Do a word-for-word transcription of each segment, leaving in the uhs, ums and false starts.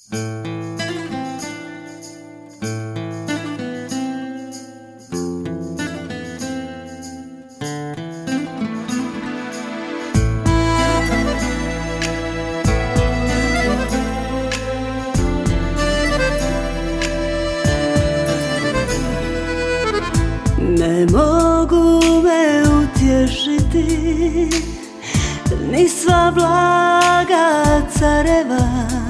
Ne mogu me utješiti ni sva blaga careva.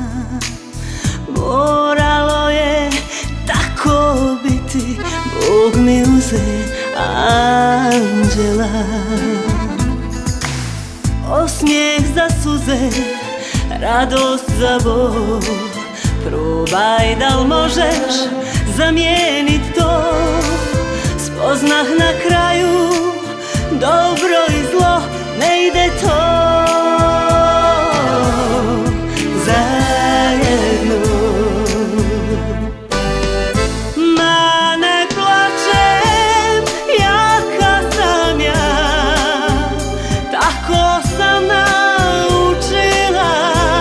Moralo je tako biti, Bog mi uze anđela. Osmijeh za suze, radost za bol. Probaj dal možeš zamijenit to. Spoznah na kraju, dobro i zlo ne ide to zajedno. Ma ne plačem, jaka sam ja, tako sam naučila.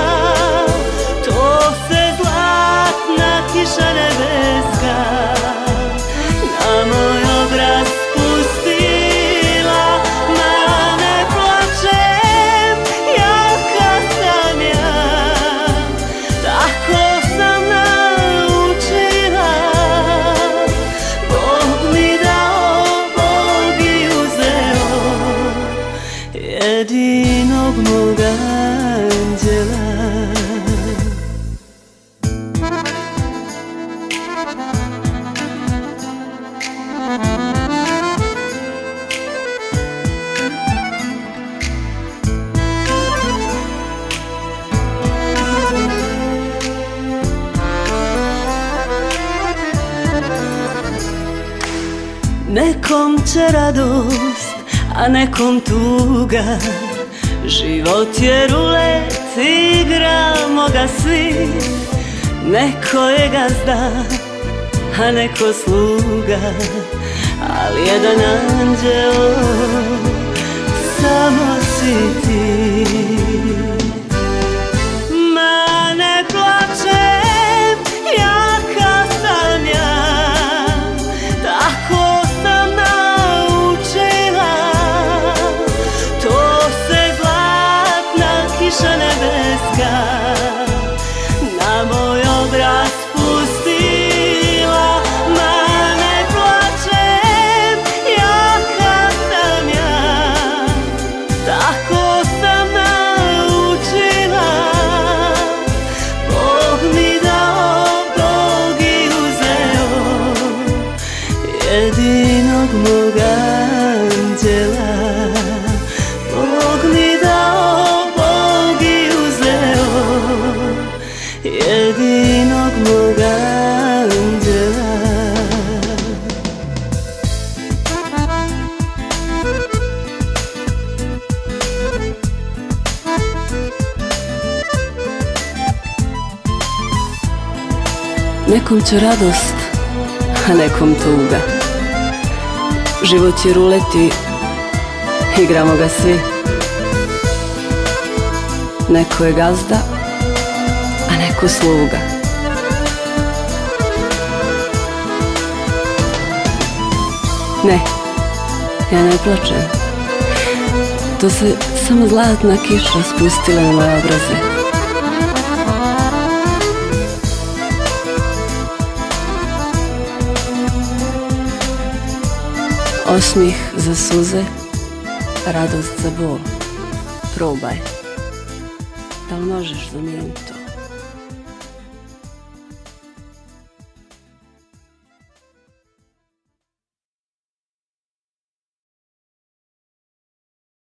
To se zlatna kiša nebeska na moj obraz pustila. Ma ne plačem, jaka sam ja, tako sam naučila. Bog mi dao, Bog i uzeo jedinog mog anđela. Nekom će radost, a nekom tuga. Život je rulet, igramo ga svi. Neko je gazda, a neko sluga, ali jedan anđeo samo si ti. Ma ne plačem, jaka sam ja, tako sam naučila. To se zlatna kiša nebeska na moj obraz pustila. Ma ne plačem, jaka sam ja, tako sam naučila. Bog mi dao, Bog i uzeo jedinog mog anđela. Bog mi dao, Bog i uzeo jedinog mog anđela. Nekom će radost, a nekom tuga. Život je ruleti, igramo ga svi. Neko je gazda, a neko sluga. Ne, ja ne plačem. To se samo zlatna kiša spustila na moje obraze. Osmijeh za suze, radost za bol. Probaj, da li možeš zamijeniti to?